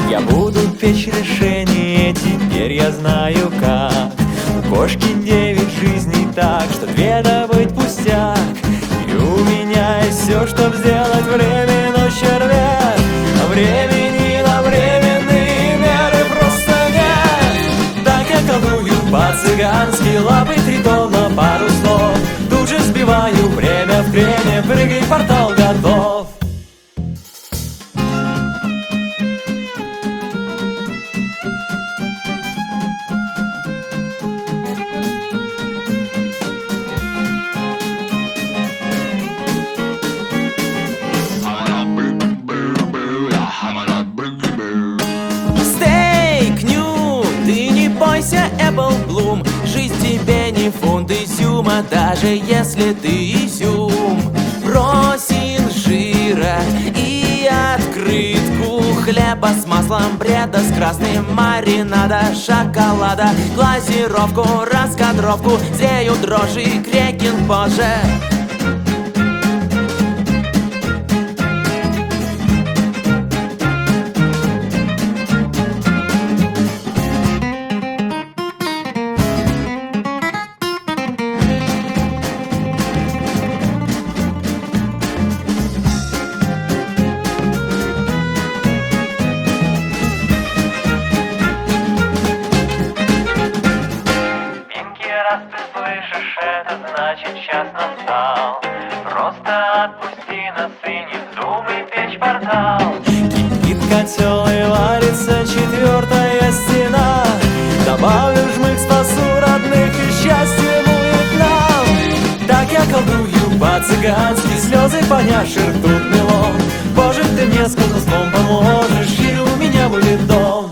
Я буду печь решение, теперь я знаю как. У кошки 9 жизней, так что 2 добыть пустяк. И у меня есть все, чтоб сделать время, но червяк. А времени на временные меры просто нет. Так я колдую по-цыгански, лапы 3 тона, пару слов. Тут же сбиваю время в крене, прыгай, портал готов. Стейк Нью, ты не бойся, Apple Bloom. Жизнь тебе не фунт изюма, даже если ты изюм. Просин жира и открытку хлеба с маслом, бреда с красным маринада, шоколада, глазировку, раскадровку, зреют дрожжи, крекинг позже. Раз ты слышишь это, значит час настал. Просто отпусти нас и не вздумай печь портал. Кипит котел и варится 4-я стена. Добавлю жмых, спасу родных, и счастье будет нам. Так я колдую по-цыгански, слезы поняши ртутный лом. Боже, ты мне с колдовством поможешь, и у меня будет дом.